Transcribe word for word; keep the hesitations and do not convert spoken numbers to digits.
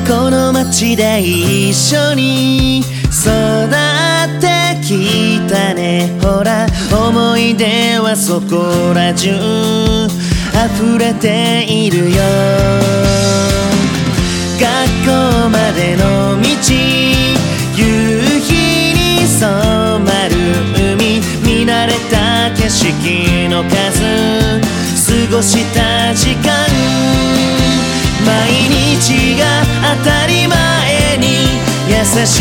この街で一緒に育ってきたね。ほら思い出はそこら中溢れているよ。学校までの道、夕日に染まる海、見慣れた景色の数、過ごした時間、毎日が当たり前に優し